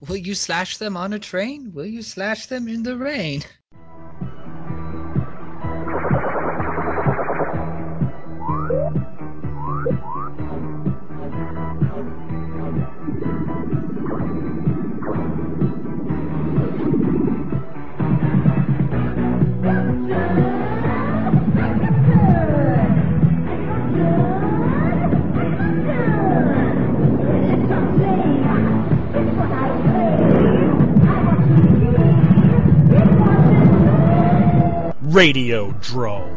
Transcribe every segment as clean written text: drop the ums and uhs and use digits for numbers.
Will you slash them on a train? Will you slash them in the rain? Radiodrome.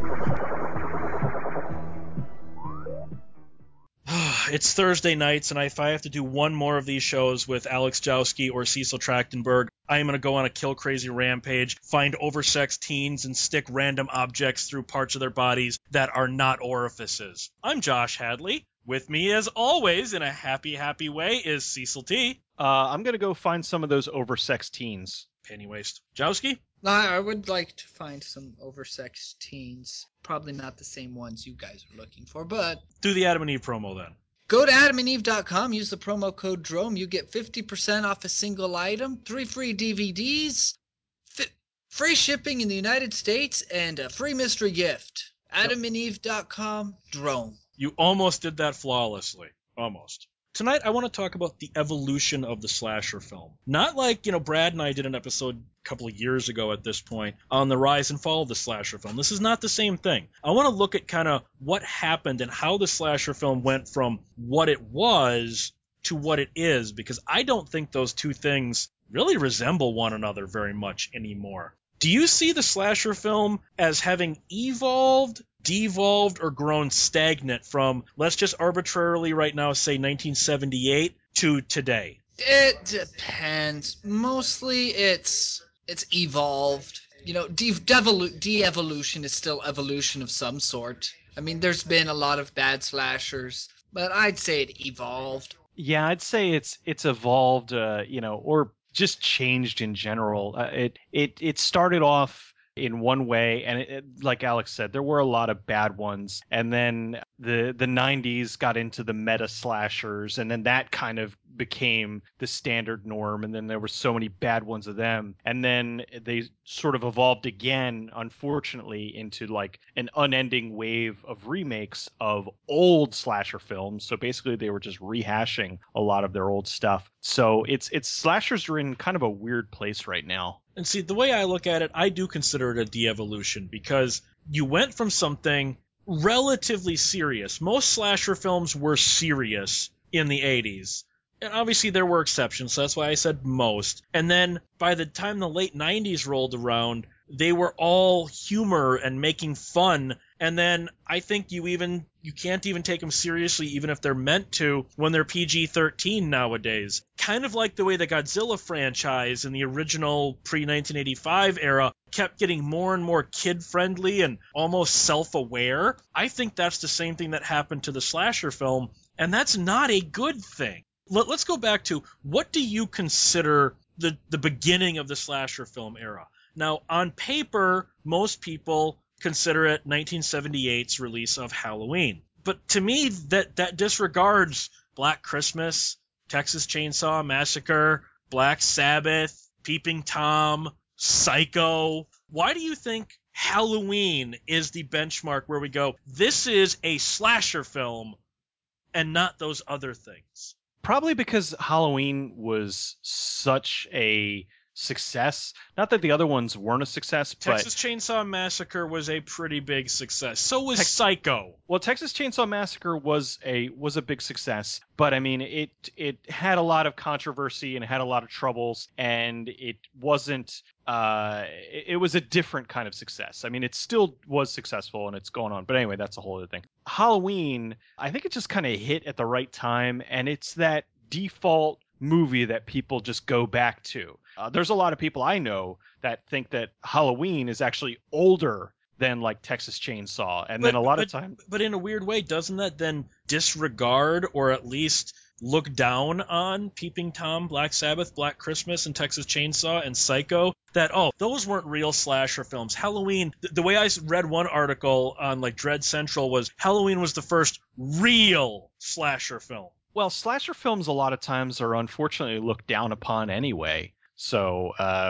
It's Thursday nights, and if I have to do one more of these shows with Alex Jowski or Cecil Trachtenberg, I am going to go on a kill-crazy rampage, find oversexed teens, and stick random objects through parts of their bodies that are not orifices. I'm Josh Hadley. With me, as always, in a happy, happy way, is Cecil T. I'm going to go find some of those oversexed teens. Penny waste. Jowski? I would like to find some oversexed teens. Probably not the same ones you guys are looking for, but... Do the Adam and Eve promo, then. Go to adamandeve.com, use the promo code DROME. You get 50% off a single item, 3 free DVDs, free shipping in the United States, and a free mystery gift. adamandeve.com, DROME. You almost did that flawlessly. Almost. Tonight, I want to talk about the evolution of the slasher film. Not like, Brad and I did an episode a couple of years ago at this point on the rise and fall of the slasher film. This is not the same thing. I want to look at kind of what happened and how the slasher film went from what it was to what it is, because I don't think those two things really resemble one another very much anymore. Do you see the slasher film as having evolved, devolved, or grown stagnant from, let's just arbitrarily right now say 1978 to today? It depends. Mostly it's evolved. De-evolution is still evolution of some sort. I mean, there's been a lot of bad slashers, but I'd say it evolved. Yeah, I'd say it's evolved, or just changed in general. It started off in one way, and like Alex said, there were a lot of bad ones, and then the 90s got into the meta slashers, and then that kind of became the standard norm, and then there were so many bad ones of them, and then they sort of evolved again, unfortunately, into like an unending wave of remakes of old slasher films. So basically they were just rehashing a lot of their old stuff. So it's slashers are in kind of a weird place right now. And see, the way I look at it, I do consider it a de-evolution, because you went from something relatively serious. Most slasher films were serious in the 80s. And obviously there were exceptions, so that's why I said most. And then by the time the late 90s rolled around, they were all humor and making fun. And then I think you can't even take them seriously, even if they're meant to, when they're PG-13 nowadays. Kind of like the way the Godzilla franchise in the original pre-1985 era kept getting more and more kid-friendly and almost self-aware. I think that's the same thing that happened to the slasher film, and that's not a good thing. Let's go back to, what do you consider the beginning of the slasher film era? Now, on paper, most people consider it 1978's release of Halloween. But to me, that disregards Black Christmas, Texas Chainsaw Massacre, Black Sabbath, Peeping Tom, Psycho. Why do you think Halloween is the benchmark where we go, this is a slasher film and not those other things? Probably because Halloween was such a success. Not that the other ones weren't a success, but Texas Chainsaw Massacre was a pretty big success. So was Psycho. Well, Texas Chainsaw Massacre was a big success, but I mean it had a lot of controversy and it had a lot of troubles, and it wasn't it was a different kind of success. I mean, it still was successful and it's going on, but anyway, that's a whole other thing. Halloween, I think it just kind of hit at the right time, and it's that default movie that people just go back to. There's a lot of people I know that think that Halloween is actually older than like Texas Chainsaw, and then a lot of time. But in a weird way, doesn't that then disregard or at least look down on Peeping Tom, Black Sabbath, Black Christmas, and Texas Chainsaw and Psycho? That, those weren't real slasher films. Halloween, the way I read one article on like Dread Central was, Halloween was the first real slasher film. Well, slasher films a lot of times are unfortunately looked down upon anyway. So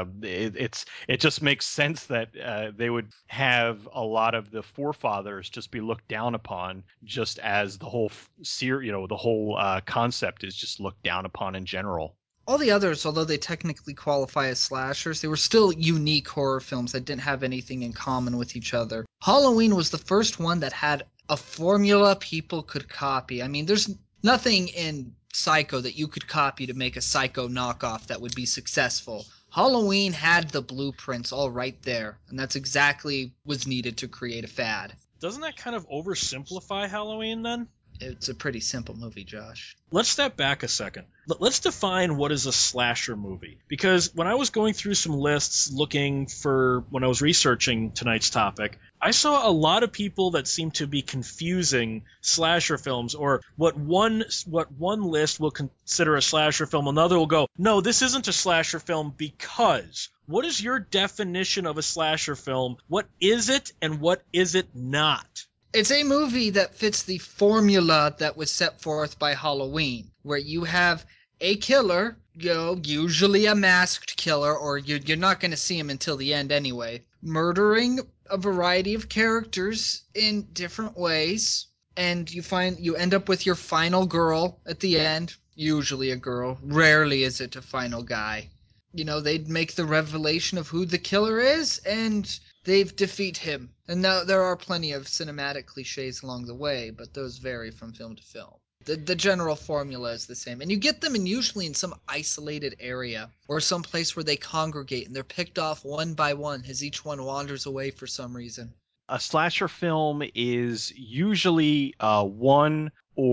it just makes sense that they would have a lot of the forefathers just be looked down upon, just as the whole the whole concept is just looked down upon in general. All the others, although they technically qualify as slashers, they were still unique horror films that didn't have anything in common with each other. Halloween was the first one that had a formula people could copy. I mean, there's nothing in Psycho that you could copy to make a Psycho knockoff that would be successful. Halloween had the blueprints all right there, and that's exactly was needed to create a fad. Doesn't that kind of oversimplify Halloween then? It's a pretty simple movie, Josh. Let's step back a second. Let's define what is a slasher movie. Because when I was going through some lists looking for when I was researching tonight's topic, I saw a lot of people that seem to be confusing slasher films, or what one list will consider a slasher film, another will go, no, this isn't a slasher film because. What is your definition of a slasher film? What is it and what is it not? It's a movie that fits the formula that was set forth by Halloween, where you have a killer, usually a masked killer, or you're not going to see him until the end anyway, murdering a variety of characters in different ways, and you end up with your final girl at the end, usually a girl, rarely is it a final guy. They'd make the revelation of who the killer is, and they've defeat him. And now there are plenty of cinematic cliches along the way, but those vary from film to film. The general formula is the same. And you get them usually in some isolated area or some place where they congregate and they're picked off one by one as each one wanders away for some reason. A slasher film is usually one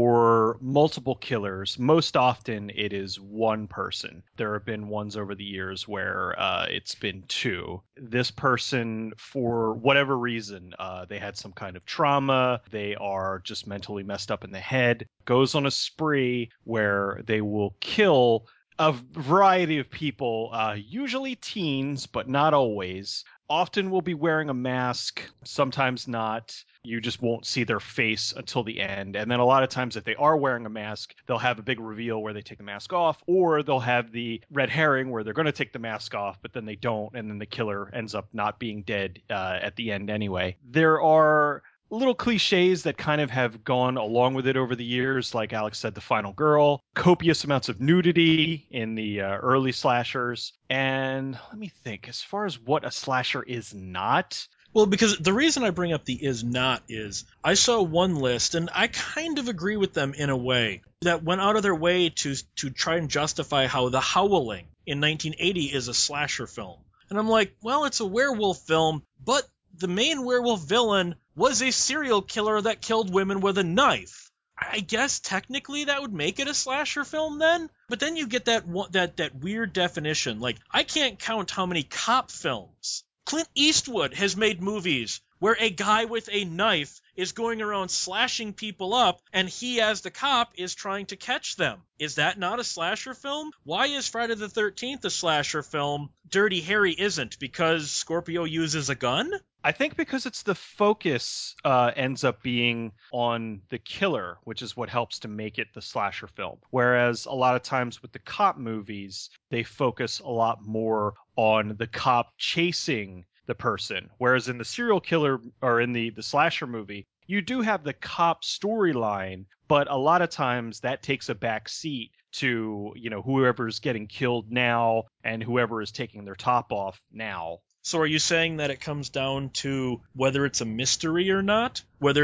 or multiple killers. Most often it is one person. There have been ones over the years where it's been two. This person, for whatever reason, they had some kind of trauma, they are just mentally messed up in the head, goes on a spree where they will kill a variety of people, usually teens, but not always. Often will be wearing a mask, sometimes not. You just won't see their face until the end. And then a lot of times if they are wearing a mask, they'll have a big reveal where they take the mask off, or they'll have the red herring where they're going to take the mask off, but then they don't, and then the killer ends up not being dead at the end anyway. There are little cliches that kind of have gone along with it over the years, like Alex said, the final girl, copious amounts of nudity in the early slashers. And let me think, as far as what a slasher is not. Well, because the reason I bring up the is not is I saw one list, and I kind of agree with them in a way, that went out of their way to try and justify how The Howling in 1980 is a slasher film. And I'm like, well, it's a werewolf film, but the main werewolf villain was a serial killer that killed women with a knife. I guess technically that would make it a slasher film then? But then you get that weird definition. Like, I can't count how many cop films. Clint Eastwood has made movies where a guy with a knife is going around slashing people up, and he, as the cop, is trying to catch them. Is that not a slasher film? Why is Friday the 13th a slasher film? Dirty Harry isn't, because Scorpio uses a gun? I think because it's the focus ends up being on the killer, which is what helps to make it the slasher film. Whereas a lot of times with the cop movies, they focus a lot more on the cop chasing the person. Whereas in the serial killer or in the slasher movie, you do have the cop storyline, but a lot of times that takes a back seat to, whoever's getting killed now and whoever is taking their top off now. So are you saying that it comes down to whether it's a mystery or not? Whether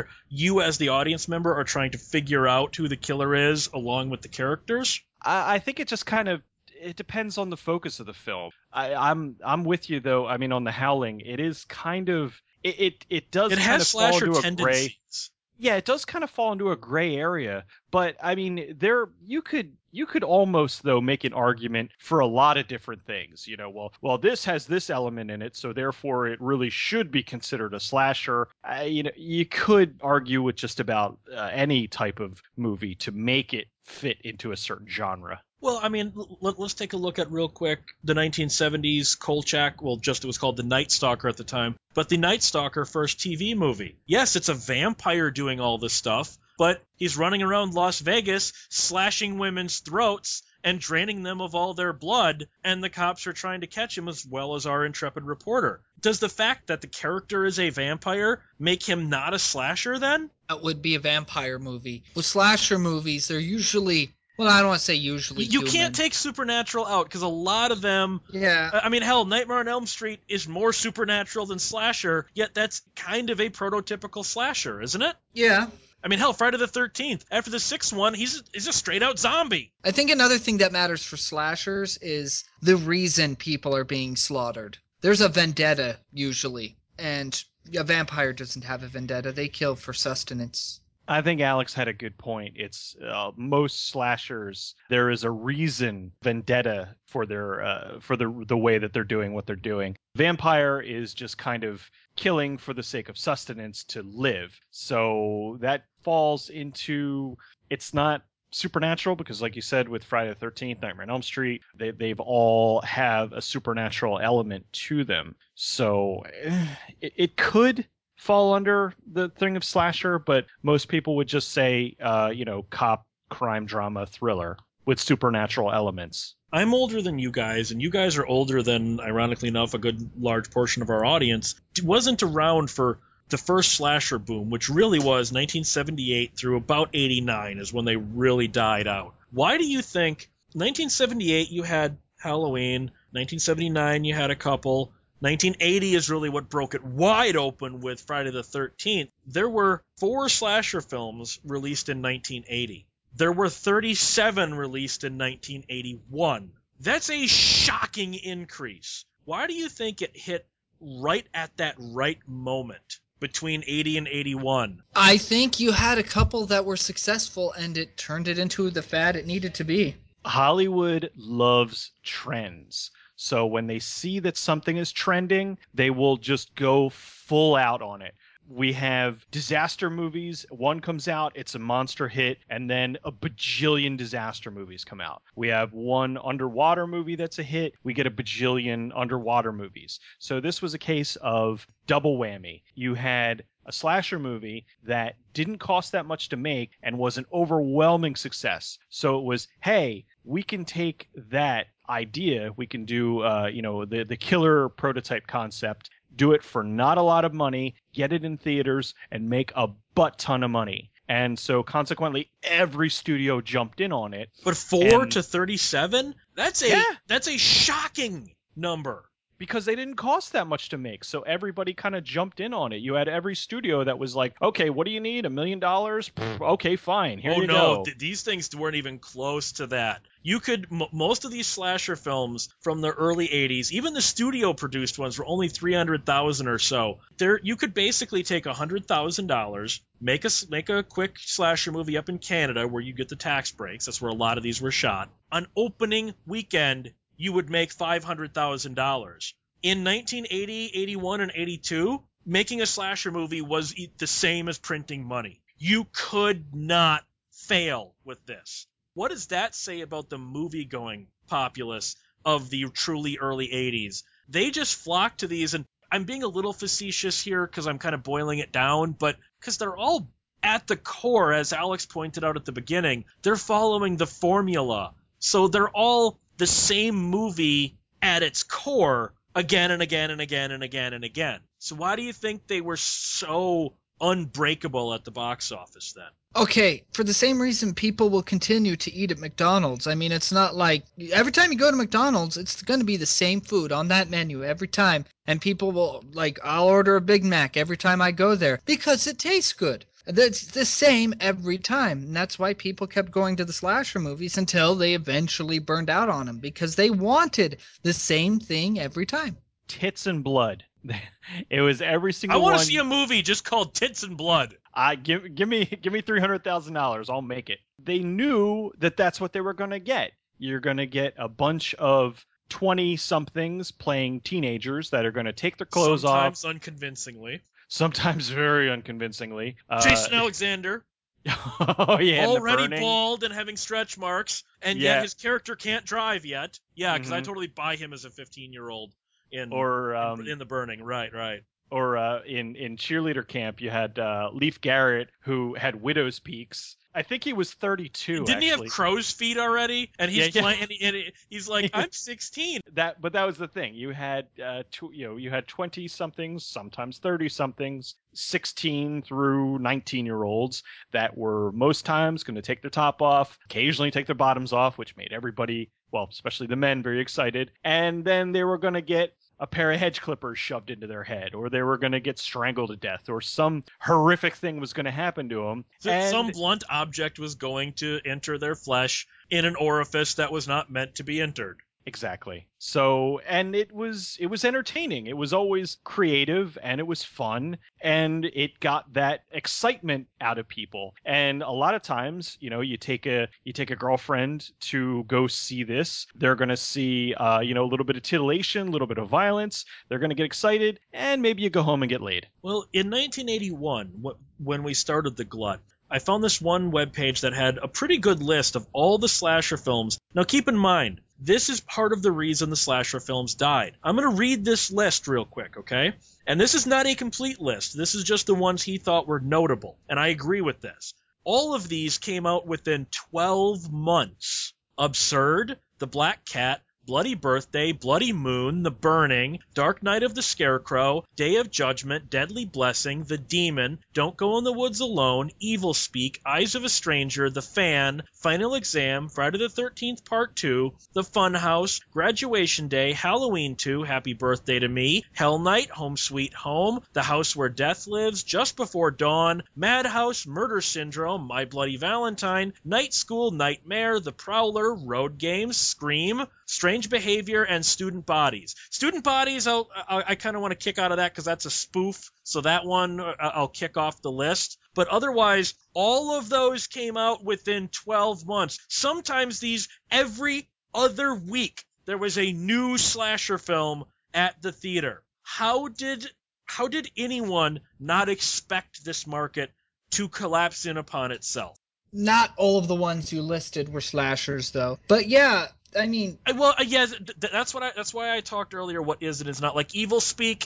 you as the audience member are trying to figure out who the killer is along with the characters? I think it just kind of it depends on the focus of the film. I'm with you though. I mean, on The Howling, it is kind of it does. It kind has of slasher fall into tendencies. A gray, yeah, it does kind of fall into a gray area. But I mean, you could almost though make an argument for a lot of different things. Well, this has this element in it, so therefore it really should be considered a slasher. You could argue with just about any type of movie to make it fit into a certain genre. Well, I mean, let's take a look at real quick the 1970s Kolchak. Well, it was called The Night Stalker at the time, but the Night Stalker first TV movie. Yes, it's a vampire doing all this stuff, but he's running around Las Vegas slashing women's throats and draining them of all their blood, and the cops are trying to catch him as well as our intrepid reporter. Does the fact that the character is a vampire make him not a slasher then? That would be a vampire movie. With slasher movies, they're usually, well, I don't want to say usually You human. can't take supernatural out because a lot of them. Yeah. I mean, hell, Nightmare on Elm Street is more supernatural than slasher, yet that's kind of a prototypical slasher, isn't it? Yeah. I mean, hell, Friday the 13th. After the sixth one, he's a straight out zombie. I think another thing that matters for slashers is the reason people are being slaughtered. There's a vendetta, usually, and a vampire doesn't have a vendetta. They kill for sustenance. I think Alex had a good point. It's most slashers. There is a reason, vendetta for their for the way that they're doing what they're doing. Vampire is just kind of killing for the sake of sustenance to live. So that falls into, it's not supernatural because, like you said, with Friday the 13th, Nightmare on Elm Street, they've all have a supernatural element to them. So it could fall under the thing of slasher, but most people would just say, cop, crime, drama, thriller with supernatural elements. I'm older than you guys, and you guys are older than, ironically enough, a good large portion of our audience. It wasn't around for the first slasher boom, which really was 1978 through about 89 is when they really died out. Why do you think 1978 you had Halloween, 1979 you had a couple, 1980 is really what broke it wide open with Friday the 13th. There were 4 slasher films released in 1980. There were 37 released in 1981. That's a shocking increase. Why do you think it hit right at that right moment between 80 and 81? I think you had a couple that were successful, and it turned it into the fad it needed to be. Hollywood loves trends. So when they see that something is trending, they will just go full out on it. We have disaster movies. One comes out, it's a monster hit, and then a bajillion disaster movies come out. We have one underwater movie that's a hit. We get a bajillion underwater movies. So this was a case of double whammy. You had a slasher movie that didn't cost that much to make and was an overwhelming success. So it was, hey, we can take that idea, we can do the killer prototype concept, do it for not a lot of money, get it in theaters, and make a butt ton of money. And so consequently, every studio jumped in on it. But 4 to 37? That's a shocking number. Because they didn't cost that much to make. So everybody kind of jumped in on it. You had every studio that was like, okay, what do you need? $1 million? Okay, fine. Here you go. These things weren't even close to that. You could, most of these slasher films from the early 80s, even the studio produced ones were only $300,000 or so. You could basically take $100,000, make a quick slasher movie up in Canada where you get the tax breaks. That's where a lot of these were shot. On opening weekend, you would make $500,000. In 1980, 81, and 82, making a slasher movie was the same as printing money. You could not fail with this. What does that say about the movie-going populace of the truly early 80s? They just flocked to these, and I'm being a little facetious here because I'm kind of boiling it down, but because they're all at the core, as Alex pointed out at the beginning, they're following the formula. So they're all the same movie at its core again and again and again and again and again. So why do you think they were so unbreakable at the box office then? Okay, for the same reason people will continue to eat at McDonald's. I mean, it's not like every time you go to McDonald's, it's going to be the same food on that menu every time. And people will, I'll order a Big Mac every time I go there because it tastes good. It's the same every time. And that's why people kept going to the slasher movies until they eventually burned out on them because they wanted the same thing every time. Tits and blood. It was every single one. I want to see a movie just called Tits and Blood. Give me $300,000. I'll make it. They knew that that's what they were going to get. You're going to get a bunch of 20-somethings playing teenagers that are going to take their clothes off. Sometimes unconvincingly. Sometimes very unconvincingly. Jason Alexander. Oh, yeah. Already bald and having stretch marks, and yet his character can't drive yet. Yeah, because I totally buy him as a 15-year-old in The Burning. Right. Or in cheerleader camp, you had Leif Garrett, who had widow's peaks. I think he was 32. Didn't he have actually. crow's feet already? And he's Yeah. playing. And he's like, I'm 16. But that was the thing. You had you had 20 somethings, sometimes 30 somethings, 16 through 19-year-olds that were most times going to take their top off, occasionally take their bottoms off, which made everybody, well, especially the men, very excited. And then they were going to get a pair of hedge clippers shoved into their head, or they were going to get strangled to death, or some horrific thing was going to happen to them. Some blunt object was going to enter their flesh in an orifice that was not meant to be entered. Exactly. So, and it was entertaining. It was always creative, and it was fun, and it got that excitement out of people. And a lot of times, you take a girlfriend to go see this. They're going to see a little bit of titillation, a little bit of violence. They're going to get excited, and maybe you go home and get laid. Well, in 1981, when we started the Glut, I found this one webpage that had a pretty good list of all the slasher films. Now keep in mind, this is part of the reason the slasher films died. I'm going to read this list real quick, okay? And this is not a complete list. This is just the ones he thought were notable. And I agree with this. All of these came out within 12 months. Absurd, The Black Cat, Bloody Birthday, Bloody Moon, The Burning, Dark Night of the Scarecrow, Day of Judgment, Deadly Blessing, The Demon, Don't Go in the Woods Alone, Evil Speak, Eyes of a Stranger, The Fan, Final Exam, Friday the 13th Part 2, The Funhouse, Graduation Day, Halloween 2, Happy Birthday to Me, Hell Night, Home Sweet Home, The House Where Death Lives, Just Before Dawn, Madhouse, Murder Syndrome, My Bloody Valentine, Night School, Nightmare, The Prowler, Road Games, Scream, Strange Behavior, and Student Bodies. Student Bodies, I kind of want to kick out of that because that's a spoof, so that one I'll kick off the list. But otherwise, all of those came out within 12 months. Sometimes these every other week there was a new slasher film at the theater. How did anyone not expect this market to collapse in upon itself? Not all of the ones you listed were slashers, though. But yeah, I mean, yes, that's why I talked earlier. What is and is not like Evil Speak?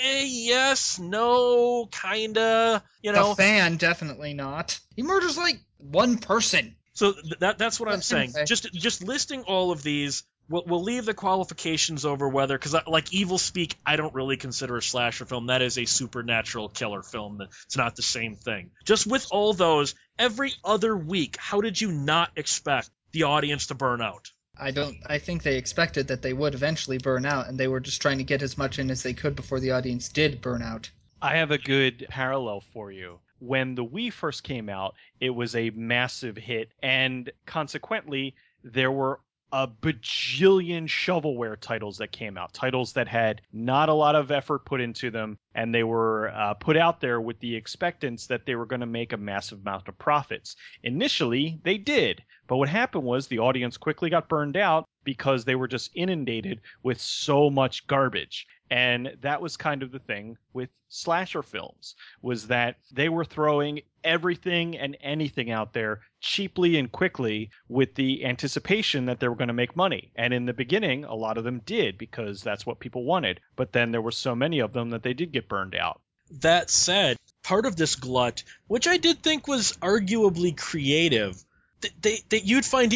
Yes, no, kinda. The Fan, definitely not. He murders like one person. So that's what I'm saying. Anyway. Just listing all of these. We'll leave the qualifications over whether, because like Evil Speak, I don't really consider a slasher film. That is a supernatural killer film. It's not the same thing. Just with all those, every other week, how did you not expect the audience to burn out? I think they expected that they would eventually burn out, and they were just trying to get as much in as they could before the audience did burn out. I have a good parallel for you. When the Wii first came out, it was a massive hit, and consequently, there were a bajillion shovelware titles that came out, titles that had not a lot of effort put into them, and they were put out there with the expectance that they were going to make a massive amount of profits. Initially, they did, but what happened was the audience quickly got burned out because they were just inundated with so much garbage. And that was kind of the thing with slasher films, was that they were throwing everything and anything out there cheaply and quickly with the anticipation that they were going to make money. And in the beginning, a lot of them did because that's what people wanted. But then there were so many of them that they did get burned out. That said, part of this glut, which I did think was arguably creative, that you'd find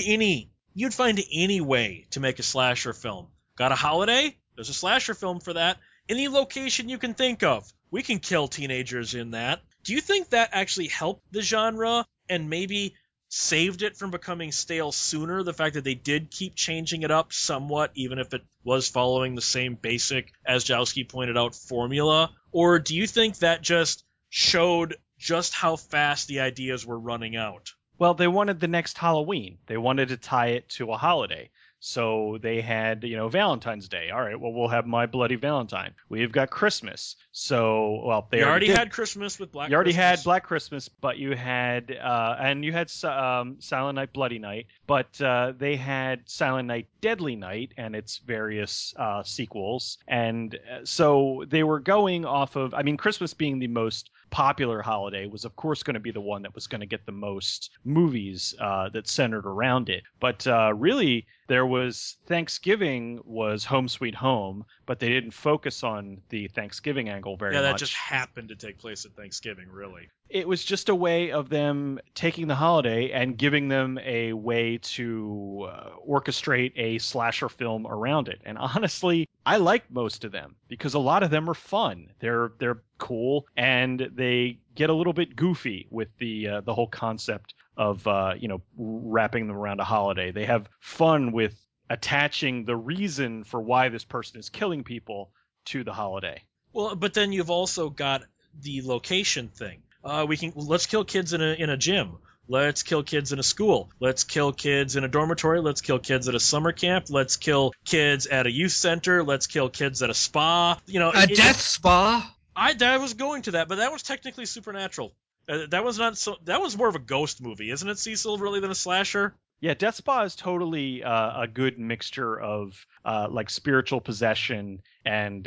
any way to make a slasher film. Got a holiday? There's a slasher film for that. Any location you can think of, we can kill teenagers in that. Do you think that actually helped the genre and maybe saved it from becoming stale sooner? The fact that they did keep changing it up somewhat, even if it was following the same basic, as Jowski pointed out, formula? Or do you think that just showed just how fast the ideas were running out? Well, they wanted the next Halloween. They wanted to tie it to a holiday. So they had, Valentine's Day. All right, well, we'll have My Bloody Valentine. We've got Christmas. So, well, they already had Christmas with Black Christmas. You already had Black Christmas, but you had, Silent Night, Bloody Night. But they had Silent Night, Deadly Night and its various sequels. And so they were going off of, Christmas being the most popular holiday was, of course, going to be the one that was going to get the most movies that centered around it. But really, There was Thanksgiving was Home Sweet Home, but they didn't focus on the Thanksgiving angle very Yeah, that much. just happened to take place at Thanksgiving, really. It was just a way of them taking the holiday and giving them a way to orchestrate a slasher film around it. And honestly, I like most of them because a lot of them are fun. They're cool and they get a little bit goofy with the whole concept of wrapping them around a holiday. They have fun with attaching the reason for why this person is killing people to the holiday. Well, but then you've also got the location thing. Let's kill kids in a gym. Let's kill kids in a school. Let's kill kids in a dormitory. Let's kill kids at a summer camp. Let's kill kids at a youth center. Let's kill kids at a spa. A death spa. I was going to that, but that was technically supernatural. That was not so. That was more of a ghost movie, isn't it, Cecil? Really, than a slasher? Yeah, Death Spa is totally a good mixture of like spiritual possession and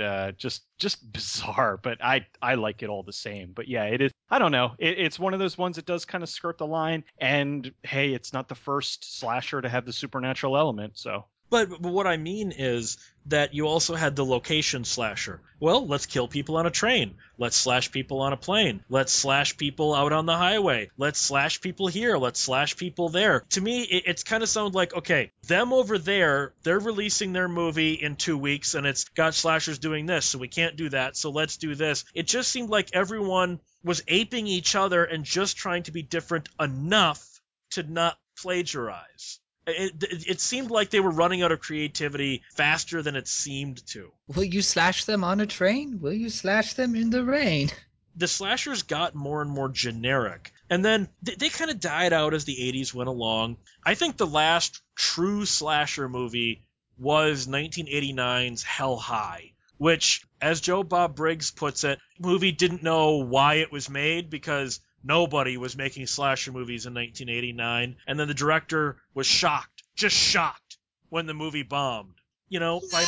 just bizarre, but I like it all the same. But yeah, it is. I don't know. It's one of those ones that does kind of skirt the line. And hey, it's not the first slasher to have the supernatural element, so. But what I mean is that you also had the location slasher. Well, let's kill people on a train. Let's slash people on a plane. Let's slash people out on the highway. Let's slash people here. Let's slash people there. To me, it's kind of sound like, okay, them over there, they're releasing their movie in 2 weeks, and it's got slashers doing this, so we can't do that, so let's do this. It just seemed like everyone was aping each other and just trying to be different enough to not plagiarize. It seemed like they were running out of creativity faster than it seemed to. Will you slash them on a train? Will you slash them in the rain? The slashers got more and more generic, and then they kind of died out as the 80s went along. I think the last true slasher movie was 1989's Hell High, which, as Joe Bob Briggs puts it, the movie didn't know why it was made because nobody was making slasher movies in 1989, and then the director was just shocked, when the movie bombed. By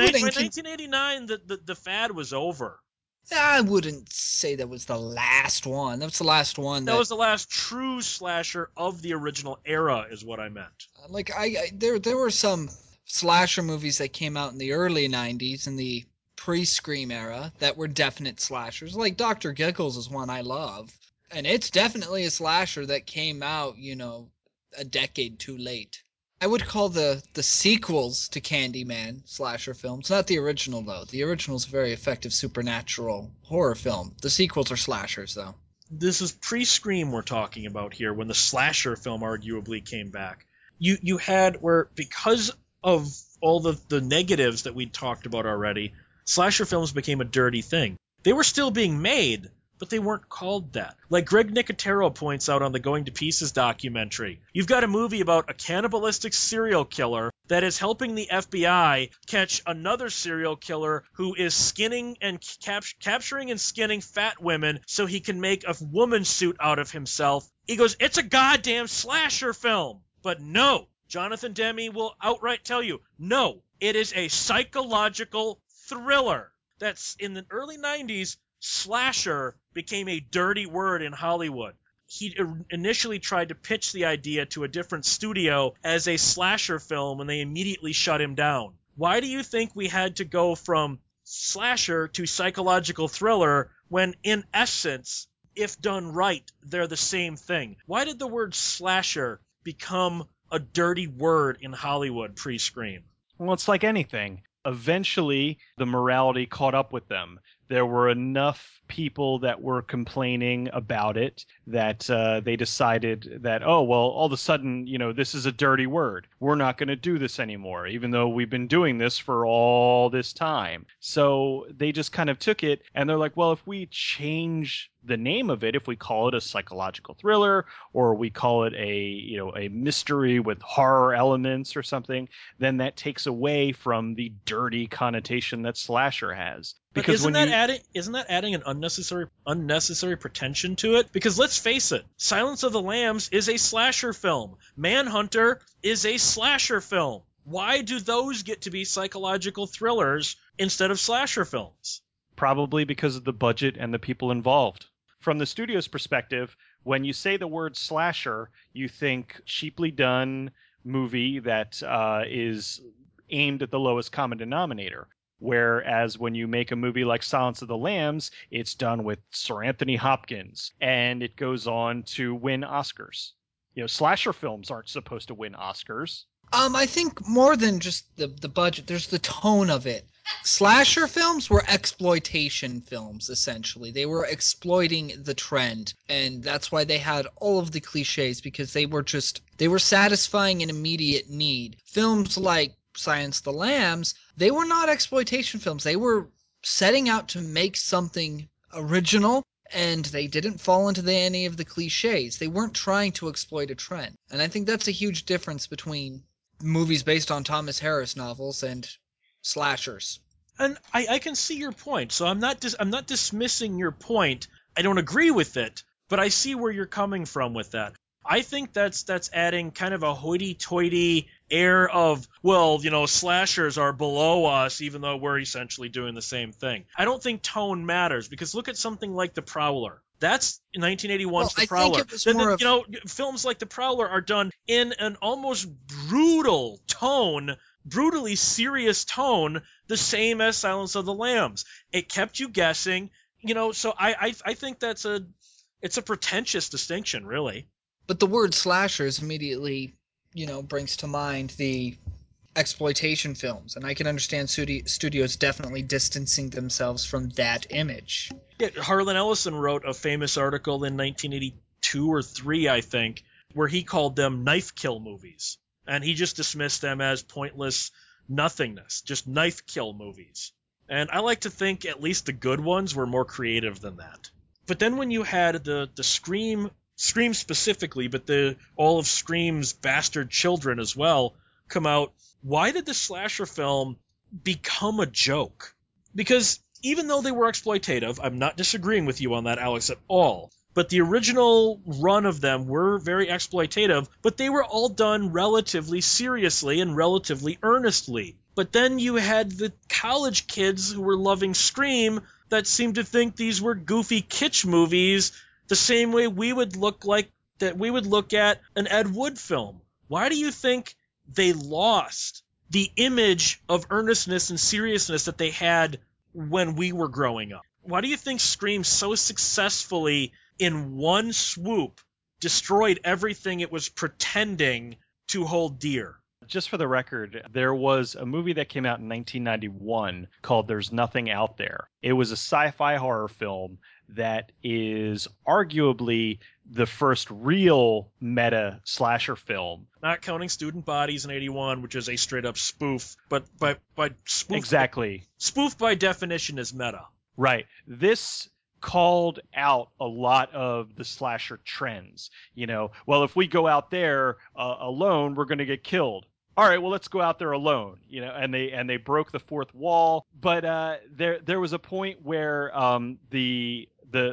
1989, the fad was over. I wouldn't say that was the last one. That was the last one. That was the last true slasher of the original era, is what I meant. Like there were some slasher movies that came out in the early '90s in the pre-Scream era that were definite slashers. Like Dr. Giggles is one I love. And it's definitely a slasher that came out, a decade too late. I would call the sequels to Candyman slasher films. Not the original, though. The original's a very effective supernatural horror film. The sequels are slashers, though. This is pre-Scream we're talking about here, when the slasher film arguably came back. You had where, because of all the negatives that we talked about already, slasher films became a dirty thing. They were still being made, but they weren't called that. Like Greg Nicotero points out on the Going to Pieces documentary, you've got a movie about a cannibalistic serial killer that is helping the FBI catch another serial killer who is skinning and capturing and skinning fat women so he can make a woman suit out of himself. He goes, it's a goddamn slasher film. But no, Jonathan Demme will outright tell you, no, it is a psychological thriller. That's in the early 90s. Slasher became a dirty word in Hollywood. He initially tried to pitch the idea to a different studio as a slasher film, and they immediately shut him down. Why do you think we had to go from slasher to psychological thriller when, in essence, if done right, they're the same thing? Why did the word slasher become a dirty word in Hollywood pre-Scream? Well, it's like anything. Eventually, the morality caught up with them. There were enough people that were complaining about it that they decided that, oh, well, all of a sudden, this is a dirty word. We're not going to do this anymore, even though we've been doing this for all this time. So they just kind of took it and they're like, well, if we change the name of it, if we call it a psychological thriller or we call it a mystery with horror elements or something, then that takes away from the dirty connotation that slasher has. Because isn't that adding an unnecessary pretension to it? Because let's face it, Silence of the Lambs is a slasher film. Manhunter is a slasher film. Why do those get to be psychological thrillers instead of slasher films? Probably because of the budget and the people involved. From the studio's perspective, when you say the word slasher, you think cheaply done, movie that is aimed at the lowest common denominator. Whereas when you make a movie like Silence of the Lambs, it's done with Sir Anthony Hopkins, and it goes on to win Oscars. Slasher films aren't supposed to win Oscars. I think more than just the budget, there's the tone of it. Slasher films were exploitation films, essentially. They were exploiting the trend, and that's why they had all of the cliches, because they were satisfying an immediate need. Films like Silence of the Lambs, they were not exploitation films. They were setting out to make something original, and they didn't fall into any of the cliches. They weren't trying to exploit a trend. And I think that's a huge difference between movies based on Thomas Harris novels and slashers. And I can see your point, so I'm not dismissing your point. I don't agree with it, but I see where you're coming from with that. I think that's adding kind of a hoity-toity air of, well, slashers are below us, even though we're essentially doing the same thing. I don't think tone matters, because look at something like The Prowler. That's 1981's The Prowler. I think it was more of... films like The Prowler are done in an almost brutal tone, brutally serious tone, the same as Silence of the Lambs. It kept you guessing, so I think it's a pretentious distinction, really. But the word slashers immediately, brings to mind the exploitation films, and I can understand studios definitely distancing themselves from that image. Yeah, Harlan Ellison wrote a famous article in 1982 or 3, I think, where he called them knife kill movies. And he just dismissed them as pointless nothingness, just knife kill movies. And I like to think at least the good ones were more creative than that. But then when you had the Scream specifically, but all of Scream's bastard children as well come out, why did the slasher film become a joke? Because even though they were exploitative, I'm not disagreeing with you on that, Alex, at all. But the original run of them were very exploitative, but they were all done relatively seriously and relatively earnestly. But then you had the college kids who were loving Scream that seemed to think these were goofy kitsch movies the same way we would look at an Ed Wood film. Why do you think they lost the image of earnestness and seriousness that they had when we were growing up? Why do you think Scream so successfully, in one swoop, destroyed everything it was pretending to hold dear? Just for the record, there was a movie that came out in 1991 called There's Nothing Out There. It was a sci-fi horror film that is arguably the first real meta slasher film. Not counting Student Bodies in 81, which is a straight-up spoof, but spoof... Exactly. Spoof by definition is meta. Right. This called out a lot of the slasher trends. Well, if we go out there alone, we're going to get killed. All right, well, let's go out there alone. And they broke the fourth wall. But there was a point where the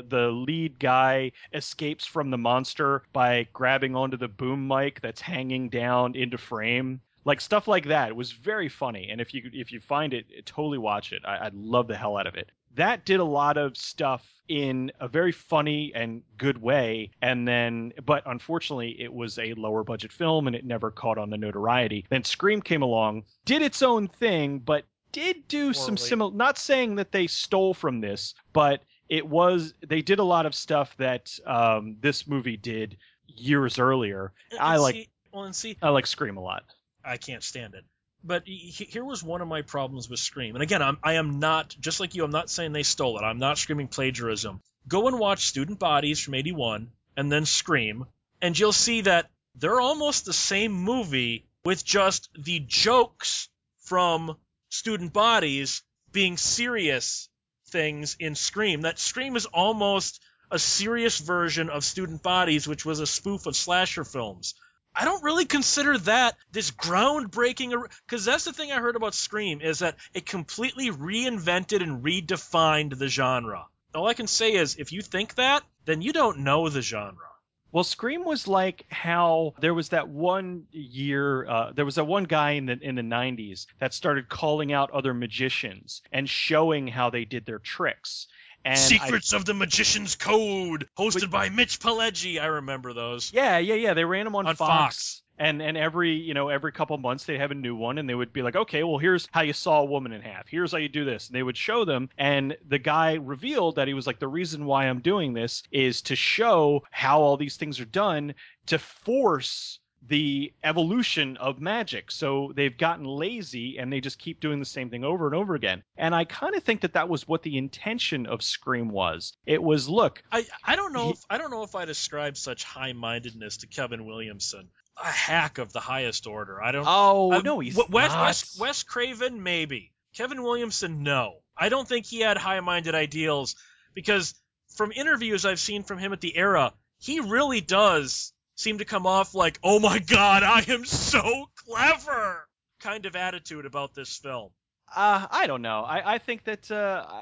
lead guy escapes from the monster by grabbing onto the boom mic that's hanging down into frame. Like stuff like that. It was very funny. And if you find it, totally watch it. I'd love the hell out of it. That did a lot of stuff in a very funny and good way. But unfortunately, it was a lower budget film and it never caught on the notoriety. Then Scream came along, did its own thing, but did do some similar, not saying that they stole from this, but they did a lot of stuff that this movie did years earlier. I like Scream a lot. I can't stand it. But here was one of my problems with Scream. And again, I am not, just like you, I'm not saying they stole it. I'm not screaming plagiarism. Go and watch Student Bodies from 81 and then Scream, and you'll see that they're almost the same movie with just the jokes from Student Bodies being serious things in Scream. That Scream is almost a serious version of Student Bodies, which was a spoof of slasher films. I don't really consider that this groundbreaking, because that's the thing I heard about Scream, is that it completely reinvented and redefined the genre. All I can say is, if you think that, then you don't know the genre. Well, Scream was like how there was that one year, there was that one guy in the 90s that started calling out other magicians and showing how they did their tricks. And Secrets of the Magician's Code, hosted by Mitch Pileggi. I remember those. Yeah. They ran them on Fox. And every couple months they have a new one, and they would be like, okay, well, here's how you saw a woman in half. Here's how you do this. And they would show them, and the guy revealed that he was like, the reason why I'm doing this is to show how all these things are done to force the evolution of magic. So they've gotten lazy and they just keep doing the same thing over and over again. And I kind of think that was what the intention of Scream was. It was, look, I don't know if I'd ascribe such high-mindedness to Kevin Williamson. A hack of the highest order. No, he's not. Wes Craven, maybe. Kevin Williamson, no. I don't think he had high-minded ideals, because from interviews I've seen from him at the Era, he really does seem to come off like, oh my god, I am so clever kind of attitude about this film. I don't know. I think that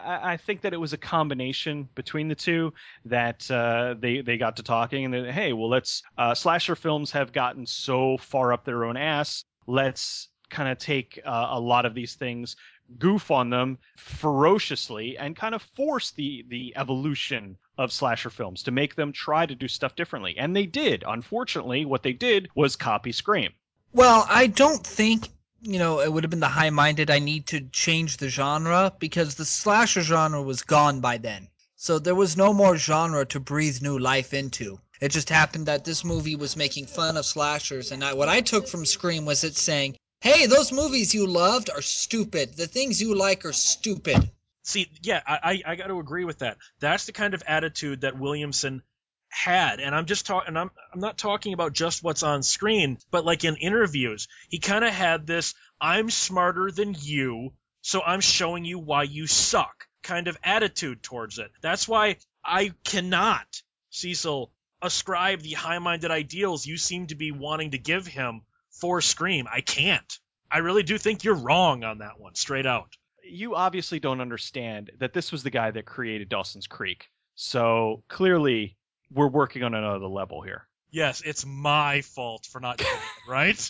I think that it was a combination between the two, that they got to talking, and then, hey, well, let's slasher films have gotten so far up their own ass. Let's kind of take a lot of these things, goof on them ferociously, and kind of force the evolution of slasher films to make them try to do stuff differently. And they did. Unfortunately, what they did was copy Scream. Well, I don't think, it would have been the high-minded, I need to change the genre, because the slasher genre was gone by then. So there was no more genre to breathe new life into. It just happened that this movie was making fun of slashers, and what I took from Scream was it saying, hey, those movies you loved are stupid. The things you like are stupid. See, yeah, I got to agree with that. That's the kind of attitude that Williamson had, and I'm not talking about just what's on screen, but like in interviews, he kind of had this I'm smarter than you, so I'm showing you why you suck kind of attitude towards it. That's why I cannot, Cecil, ascribe the high-minded ideals you seem to be wanting to give him for Scream. I can't. I really do think you're wrong on that one, straight out. You obviously don't understand that this was the guy that created Dawson's Creek. So clearly we're working on another level here. Yes, it's my fault for not doing it, right?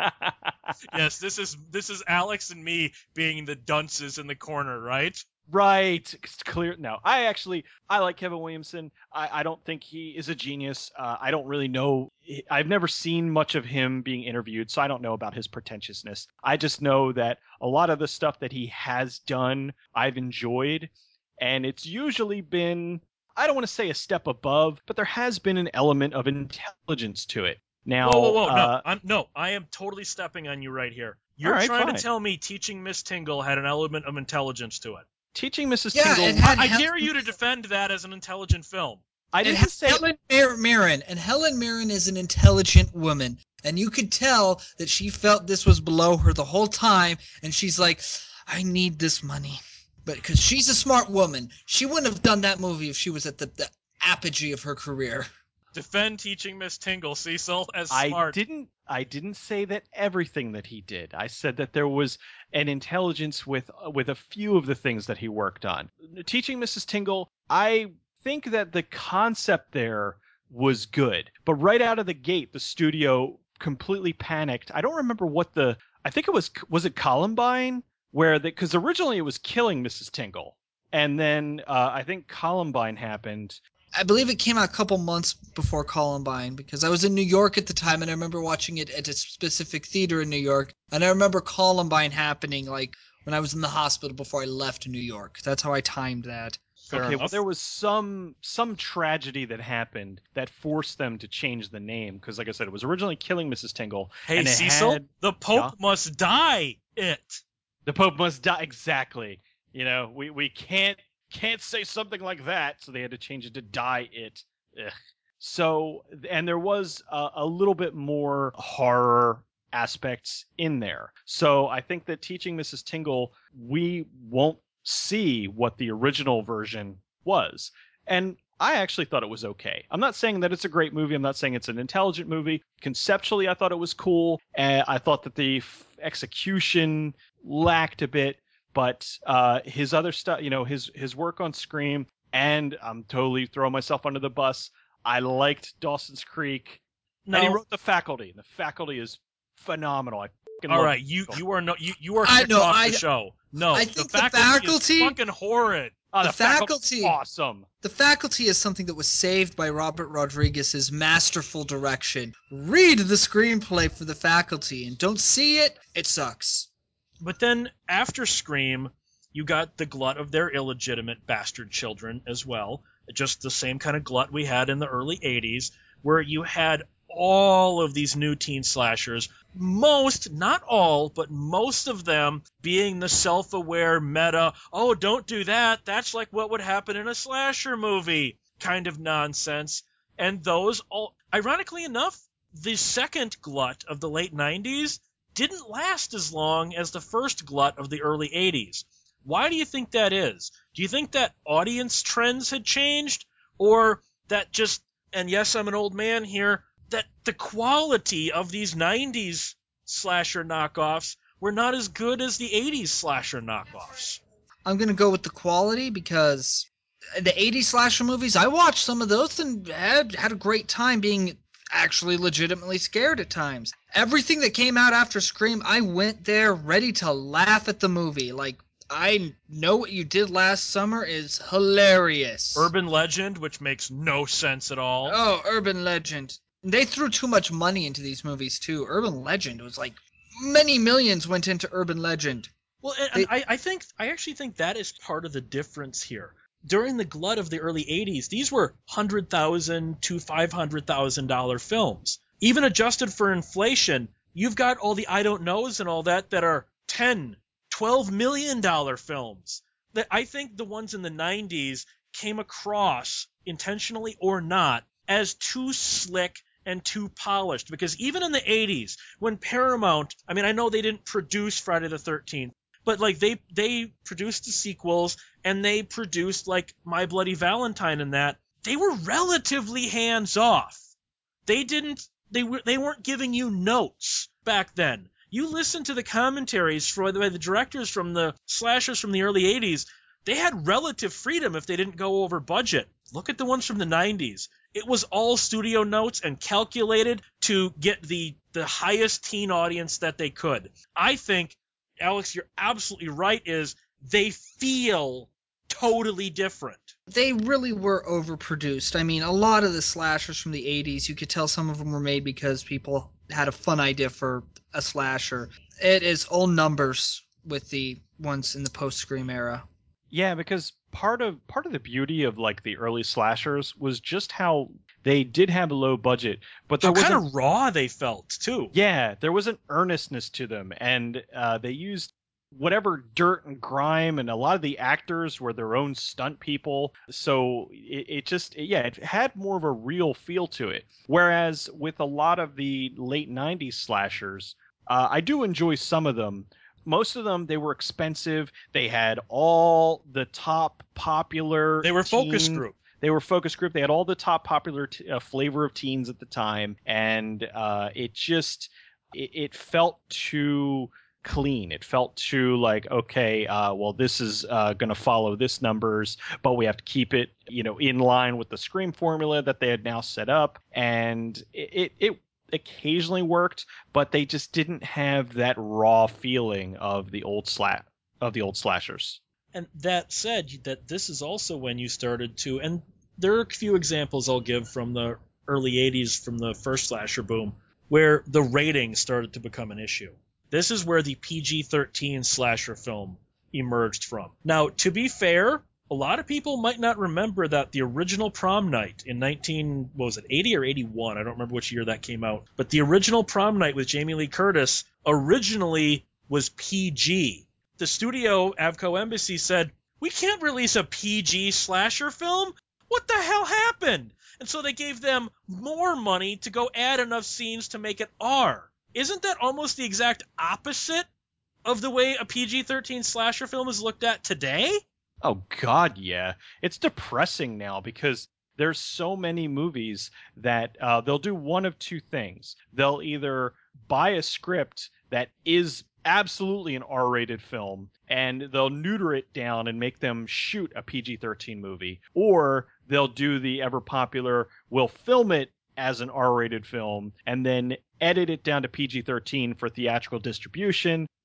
Yes, this is Alex and me being the dunces in the corner, right? Right. It's clear. No, I like Kevin Williamson. I don't think he is a genius. I don't really know. I've never seen much of him being interviewed, so I don't know about his pretentiousness. I just know that a lot of the stuff that he has done, I've enjoyed. And it's usually been, I don't want to say a step above, but there has been an element of intelligence to it. Now, whoa. I am totally stepping on you right here. You're trying to tell me Teaching Miss Tingle had an element of intelligence to it. Teaching Mrs. Tingle. I dare you to defend that as an intelligent film. I didn't say Helen Mirren, and Helen Mirren is an intelligent woman, and you could tell that she felt this was below her the whole time, and she's like, I need this money. But because she's a smart woman, she wouldn't have done that movie if she was at the apogee of her career. Defend Teaching Miss Tingle, Cecil, as smart. I didn't say that everything that he did. I said that there was an intelligence with a few of the things that he worked on. Teaching Mrs. Tingle, I think that the concept there was good, but right out of the gate, the studio completely panicked. I don't remember I think it was it Columbine, because originally it was Killing Mrs. Tingle, and then I think Columbine happened. I believe it came out a couple months before Columbine, because I was in New York at the time, and I remember watching it at a specific theater in New York, and I remember Columbine happening like when I was in the hospital before I left New York. That's how I timed that. Fair okay, enough. Well, there was some tragedy that happened that forced them to change the name, because, like I said, it was originally Killing Mrs. Tingle. Hey, Cecil, the Pope must die. The Pope must die. Exactly. We can't say something like that, so they had to change it to Die It. Ugh. So, and there was a little bit more horror aspects in there. So I think that Teaching Mrs. Tingle, we won't see what the original version was. And I actually thought it was okay. I'm not saying that it's a great movie. I'm not saying it's an intelligent movie. Conceptually, I thought it was cool. I thought that the execution lacked a bit. But his other stuff, his work on Scream, and I'm totally throwing myself under the bus. I liked Dawson's Creek. No. And he wrote The Faculty. And The Faculty is phenomenal. All right, you are kicked off the show. No, I think The Faculty is fucking horrid. Oh, The the faculty's faculty. awesome. The Faculty is something that was saved by Robert Rodriguez's masterful direction. Read the screenplay for The Faculty and don't see it, it sucks. But then after Scream, you got the glut of their illegitimate bastard children as well. Just the same kind of glut we had in the early 80s, where you had all of these new teen slashers, most, not all, but most of them being the self-aware meta, oh, don't do that, that's like what would happen in a slasher movie kind of nonsense. And those, all, ironically enough, the second glut of the late 90s didn't last as long as the first glut of the early 80s. Why do you think that is? Do you think that audience trends had changed? Or that just, and yes, I'm an old man here, that the quality of these 90s slasher knockoffs were not as good as the 80s slasher knockoffs? I'm going to go with the quality because the 80s slasher movies, I watched some of those and had a great time being actually legitimately scared at times. Everything that came out after Scream, I went there ready to laugh at the movie. Like, I Know What You Did Last Summer is hilarious. Urban Legend, which makes no sense at all. Oh, Urban Legend. They threw too much money into these movies, too. Urban Legend was like, many millions went into Urban Legend. Well, and I actually think that is part of the difference here. During the glut of the early 80s, these were $100,000 to $500,000 films. Even adjusted for inflation, you've got all the I don't knows and all that are $10, $12 million films. That I think the ones in the 90s came across, intentionally or not, as too slick and too polished. Because even in the 80s, when Paramount, I mean, I know they didn't produce Friday the 13th, but like they produced the sequels and they produced like My Bloody Valentine and that. They were relatively hands off. They weren't giving you notes back then. You listen to the commentaries by the directors from the slashers from the early 80s. They had relative freedom if they didn't go over budget. Look at the ones from the 90s. It was all studio notes and calculated to get the highest teen audience that they could. I think, Alex, you're absolutely right, is they feel totally different. They really were overproduced. I mean, a lot of the slashers from the 80s, you could tell some of them were made because people had a fun idea for a slasher. It is all numbers with the ones in the post-Scream era. Yeah, because part of the beauty of like the early slashers was just how they did have a low budget, but there How was kind of raw they felt too. yeah, there was an earnestness to them, and they used whatever dirt and grime, and a lot of the actors were their own stunt people, so it had more of a real feel to it. Whereas with a lot of the late '90s slashers, I do enjoy some of them. Most of them, they were expensive. They had all the top popular. They were focus group. They were focus group. They had all the top popular flavor of teens at the time, and it felt too clean. It felt too like, okay, well, this is going to follow this numbers, but we have to keep it, in line with the Scream formula that they had now set up, and it occasionally worked, but they just didn't have that raw feeling of the old slashers. And that said, that this is also when you started to, and there are a few examples I'll give from the early 80s from the first slasher boom, where the rating started to become an issue. This is where the PG-13 slasher film emerged from. Now, to be fair, a lot of people might not remember that the original Prom Night in 80 or 81? I don't remember which year that came out. But the original Prom Night with Jamie Lee Curtis originally was PG. The studio, Avco Embassy, said, we can't release a PG slasher film. What the hell happened? And so they gave them more money to go add enough scenes to make it R. Isn't that almost the exact opposite of the way a PG-13 slasher film is looked at today? Oh God, yeah. It's depressing now because there's so many movies that they'll do one of two things. They'll either buy a script that is absolutely an R-rated film and they'll neuter it down and make them shoot a PG-13 movie, or they'll do the ever popular, we'll film it as an R-rated film and then edit it down to PG-13 for theatrical distribution,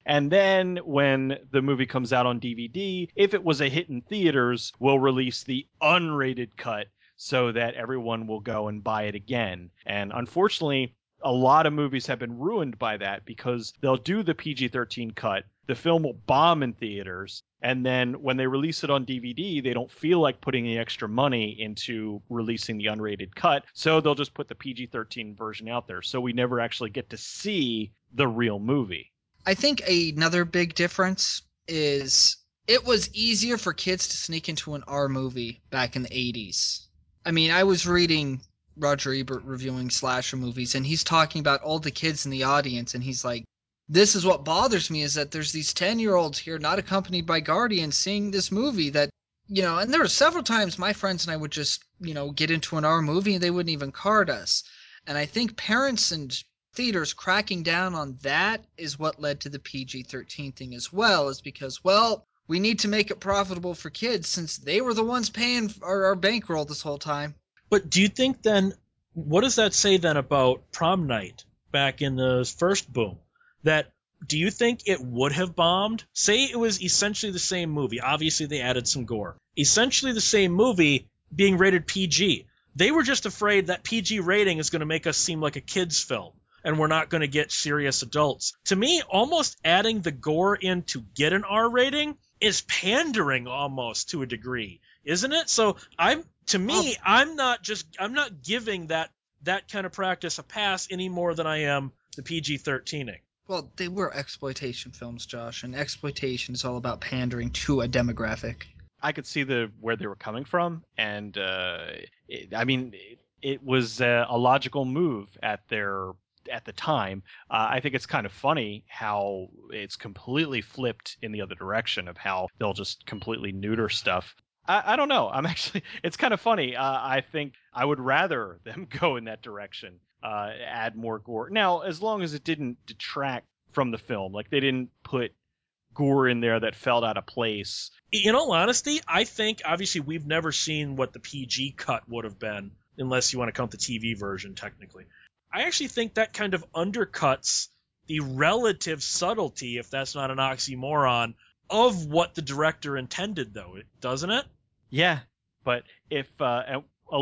And then when the movie comes out on DVD, if it was a hit in theaters, we'll release the unrated cut so that everyone will go and buy it again. And unfortunately, a lot of movies have been ruined by that because they'll do the PG-13 cut, the film will bomb in theaters, and then when they release it on DVD, they don't feel like putting the extra money into releasing the unrated cut, so they'll just put the PG-13 version out there. So we never actually get to see the real movie. I think another big difference is it was easier for kids to sneak into an R movie back in the 80s. I mean, I was reading Roger Ebert reviewing slasher movies, and he's talking about all the kids in the audience, and he's like, this is what bothers me, is that there's these 10-year-olds here not accompanied by guardians seeing this movie that, and there were several times my friends and I would just, get into an R movie and they wouldn't even card us. And I think parents and theaters cracking down on that is what led to the PG-13 thing as well, is because, well, we need to make it profitable for kids since they were the ones paying our bankroll this whole time. But do you think then, what does that say then about Prom Night back in the first boom? That, do you think it would have bombed? Say it was essentially the same movie. Obviously, they added some gore. Essentially the same movie being rated PG. They were just afraid that PG rating is going to make us seem like a kid's film, and we're not going to get serious adults. To me, almost adding the gore in to get an R rating is pandering almost to a degree, isn't it? So I'm not giving that kind of practice a pass any more than I am the PG-13ing. Well, they were exploitation films, Josh, and exploitation is all about pandering to a demographic. I could see where they were coming from, and it was a logical move at the time. I think it's kind of funny how it's completely flipped in the other direction of how they'll just completely neuter stuff. I don't know. It's kind of funny. I think I would rather them go in that direction, add more gore. Now, as long as it didn't detract from the film, like they didn't put gore in there that felt out of place. In all honesty, I think, obviously, we've never seen what the PG cut would have been, unless you want to count the TV version, technically. I actually think that kind of undercuts the relative subtlety, if that's not an oxymoron, of what the director intended, though, doesn't it? Yeah, but if a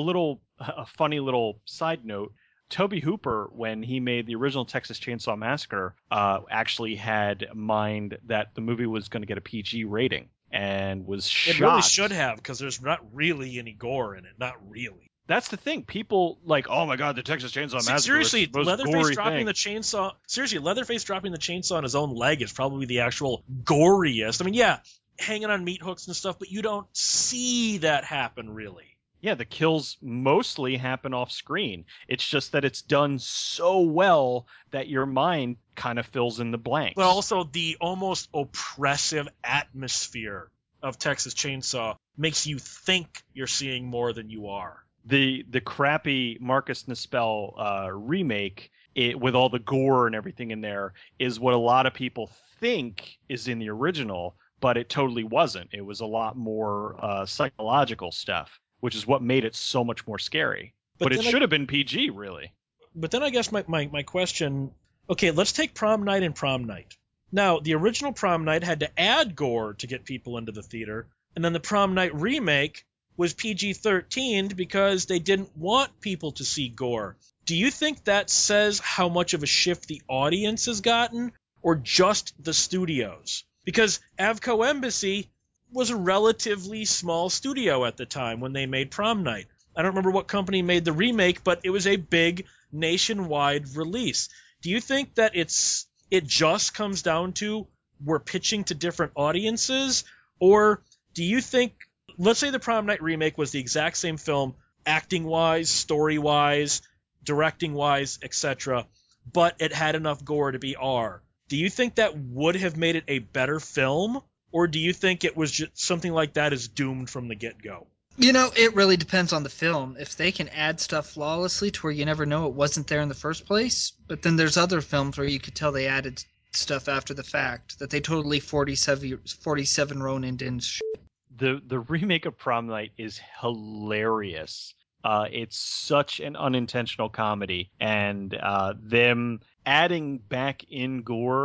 funny little side note, Tobe Hooper, when he made the original Texas Chainsaw Massacre, actually had in mind that the movie was going to get a PG rating and was shocked. It really should have, because there's not really any gore in it. Not really. That's the thing. People like, oh my god, the Texas Chainsaw Massacre. Seriously, Leatherface dropping the chainsaw. Seriously, Leatherface dropping the chainsaw on his own leg is probably the actual goriest. I mean, yeah, hanging on meat hooks and stuff, but you don't see that happen really. Yeah, the kills mostly happen off screen. It's just that it's done so well that your mind kind of fills in the blanks. But also the almost oppressive atmosphere of Texas Chainsaw makes you think you're seeing more than you are. The crappy Marcus Nispel remake, with all the gore and everything in there, is what a lot of people think is in the original, but it totally wasn't. It was a lot more psychological stuff, which is what made it so much more scary. But it should have been PG, really. But then I guess my question, okay, let's take Prom Night and Prom Night. Now, the original Prom Night had to add gore to get people into the theater, and then the Prom Night remake was PG-13 because they didn't want people to see gore. Do you think that says how much of a shift the audience has gotten, or just the studios? Because Avco Embassy was a relatively small studio at the time when they made Prom Night. I don't remember what company made the remake, but it was a big nationwide release. Do you think that it just comes down to we're pitching to different audiences? Or do you think, let's say the Prom Night remake was the exact same film, acting-wise, story-wise, directing-wise, etc., but it had enough gore to be R. Do you think that would have made it a better film? Or do you think it was just something like that is doomed from the get-go? It really depends on the film. If they can add stuff flawlessly to where you never know it wasn't there in the first place, but then there's other films where you could tell they added stuff after the fact, that they totally 47 Ronin didn't The remake of Prom Night is hilarious. It's such an unintentional comedy, and them adding back in gore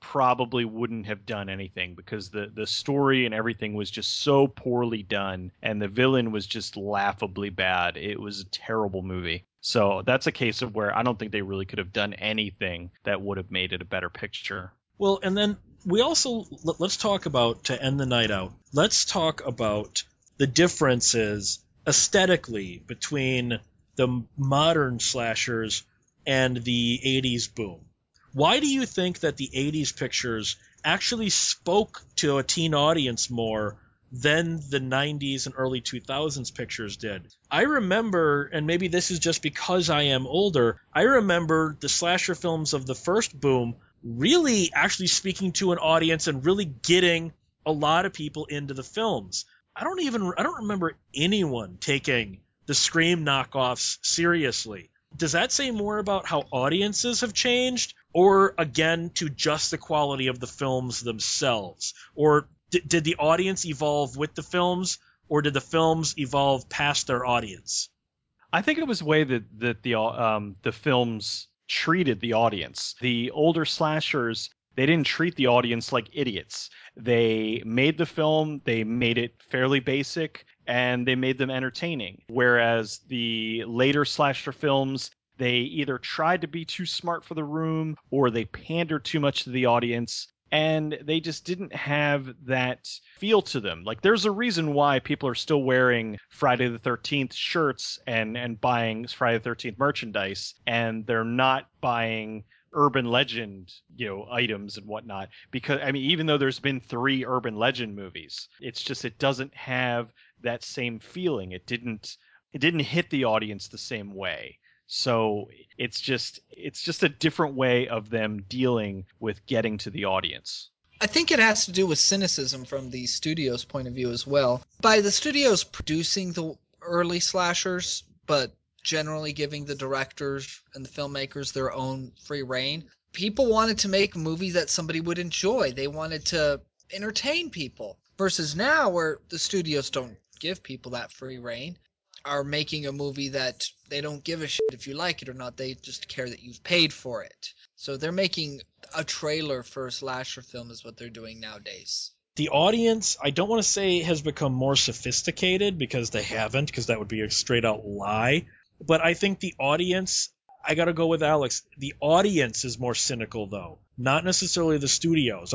probably wouldn't have done anything because the story and everything was just so poorly done, and the villain was just laughably bad. It was a terrible movie. So that's a case of where I don't think they really could have done anything that would have made it a better picture. Well, and then we also, let's talk about, to end the night out, let's talk about the differences aesthetically between the modern slashers and the 80s boom. Why do you think that the 80s pictures actually spoke to a teen audience more than the 90s and early 2000s pictures did? I remember, and maybe this is just because I am older, I remember the slasher films of the first boom really actually speaking to an audience and really getting a lot of people into the films. I don't remember anyone taking the Scream knockoffs seriously. Does that say more about how audiences have changed, or again to just the quality of the films themselves? Or did the audience evolve with the films, or did the films evolve past their audience? I think it was the way that the films treated the audience. The older slashers, they didn't treat the audience like idiots. They made the film, they made it fairly basic, and they made them entertaining. Whereas the later slasher films, they either tried to be too smart for the room or they pandered too much to the audience. And they just didn't have that feel to them. Like, there's a reason why people are still wearing Friday the 13th shirts and buying Friday the 13th merchandise, and they're not buying urban legend, items and whatnot. Because, I mean, even though there's been 3 urban legend movies, it's just, it doesn't have that same feeling. It didn't hit the audience the same way. So it's just a different way of them dealing with getting to the audience. I think it has to do with cynicism from the studio's point of view as well. By the studios producing the early slashers, but generally giving the directors and the filmmakers their own free reign, people wanted to make a movie that somebody would enjoy. They wanted to entertain people. Versus now, where the studios don't give people that free reign, are making a movie that they don't give a shit if you like it or not. They just care that you've paid for it. So they're making a trailer for a slasher film is what they're doing nowadays. The audience, I don't want to say has become more sophisticated, because they haven't, because that would be a straight out lie. But I think the audience, I got to go with Alex, the audience is more cynical, though. Not necessarily the studios.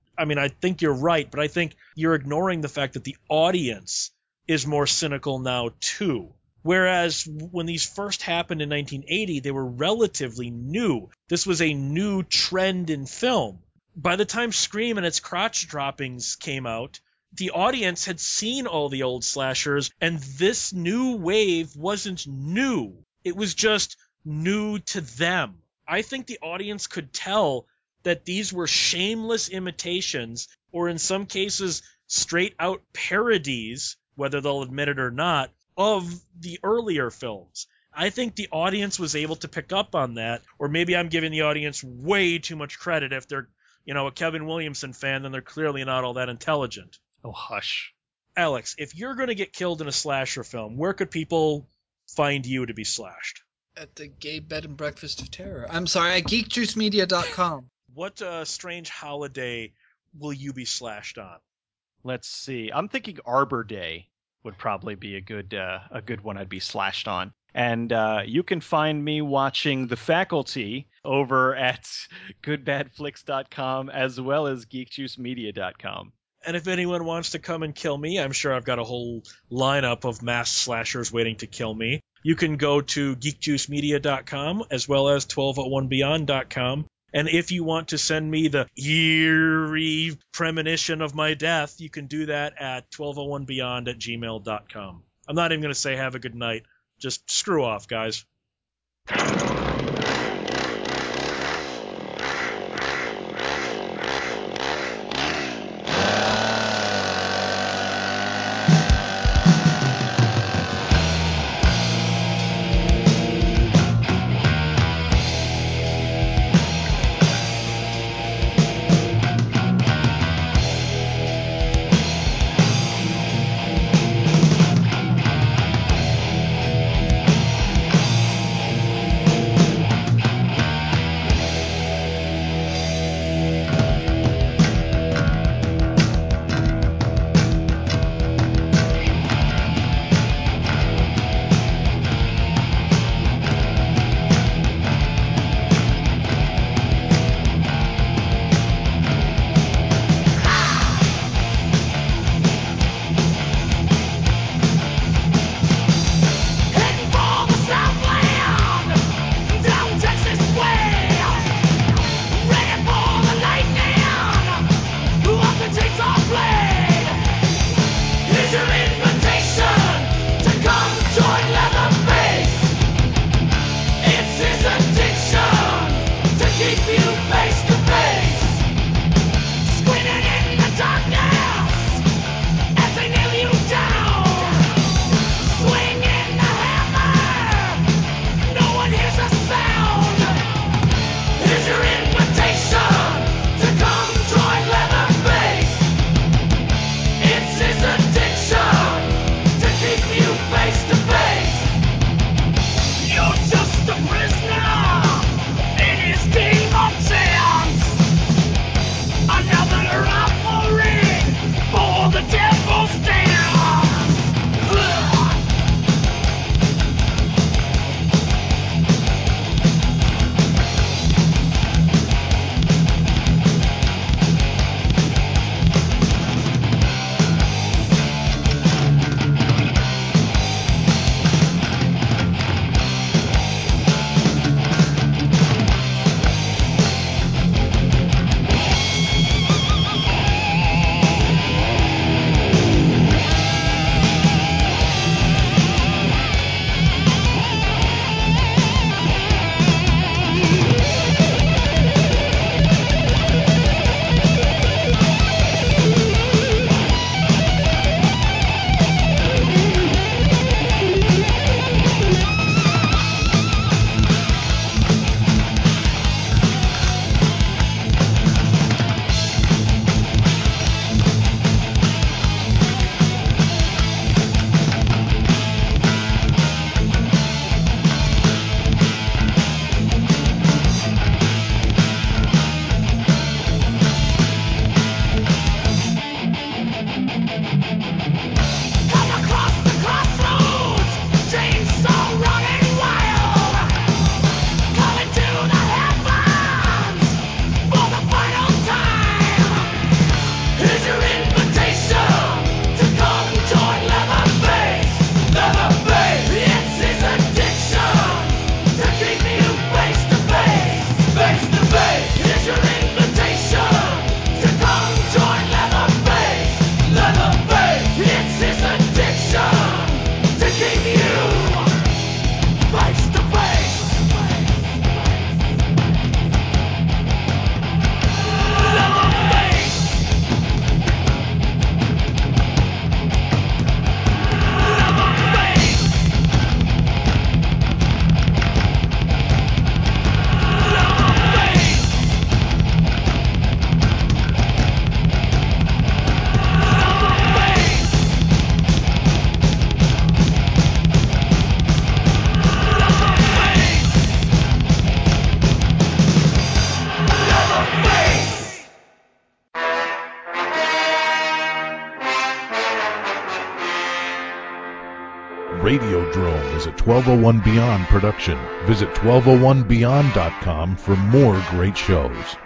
I think you're right, but I think you're ignoring the fact that the audience is more cynical now, too. Whereas when these first happened in 1980, they were relatively new. This was a new trend in film. By the time Scream and its crotch droppings came out, the audience had seen all the old slashers, and this new wave wasn't new. It was just new to them. I think the audience could tell that these were shameless imitations, or in some cases, straight out parodies, whether they'll admit it or not, of the earlier films. I think the audience was able to pick up on that, or maybe I'm giving the audience way too much credit. If they're, a Kevin Williamson fan, then they're clearly not all that intelligent. Oh, hush. Alex, if you're going to get killed in a slasher film, where could people find you to be slashed? At the gay bed and breakfast of terror. I'm sorry, at geekjuicemedia.com. What strange holiday will you be slashed on? Let's see. I'm thinking Arbor Day would probably be a good one I'd be slashed on. And you can find me watching The Faculty over at goodbadflix.com as well as geekjuicemedia.com. And if anyone wants to come and kill me, I'm sure I've got a whole lineup of mass slashers waiting to kill me. You can go to geekjuicemedia.com as well as 1201beyond.com. And if you want to send me the eerie premonition of my death, you can do that at 1201beyond@gmail.com. I'm not even going to say have a good night. Just screw off, guys. Radiodrome is a 1201 Beyond production. Visit 1201beyond.com for more great shows.